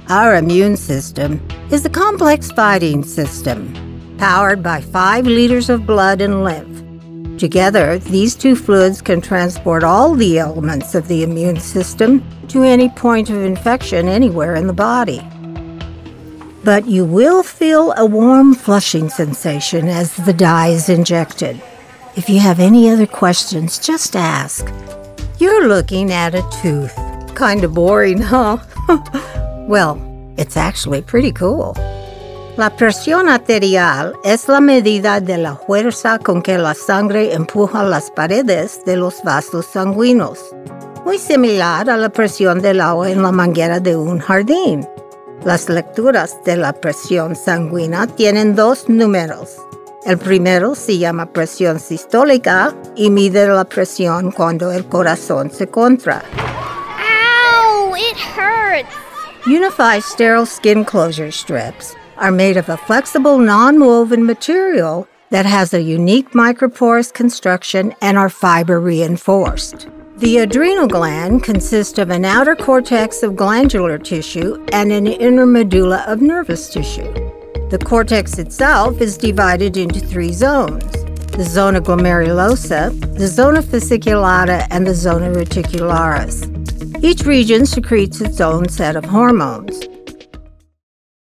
Our immune system is a complex fighting system, powered by 5 liters of blood and lymph. Together, these two fluids can transport all the elements of the immune system to any point of infection anywhere in the body. But you will feel a warm flushing sensation as the dye is injected. If you have any other questions, just ask. You're looking at a tooth. Kind of boring, huh? Well, it's actually pretty cool. La presión arterial es la medida de la fuerza con que la sangre empuja las paredes de los vasos sanguíneos, muy similar a la presión del agua en la manguera de un jardín. Las lecturas de la presión sanguínea tienen 2 números. El primero se llama presión sistólica y mide la presión cuando el corazón se contrae. Ow! It hurts! Unify sterile skin closure strips are made of a flexible, non-woven material that has a unique microporous construction and are fiber-reinforced. The adrenal gland consists of an outer cortex of glandular tissue and an inner medulla of nervous tissue. The cortex itself is divided into 3 zones: the zona glomerulosa, the zona fasciculata, and the zona reticularis. Each region secretes its own set of hormones.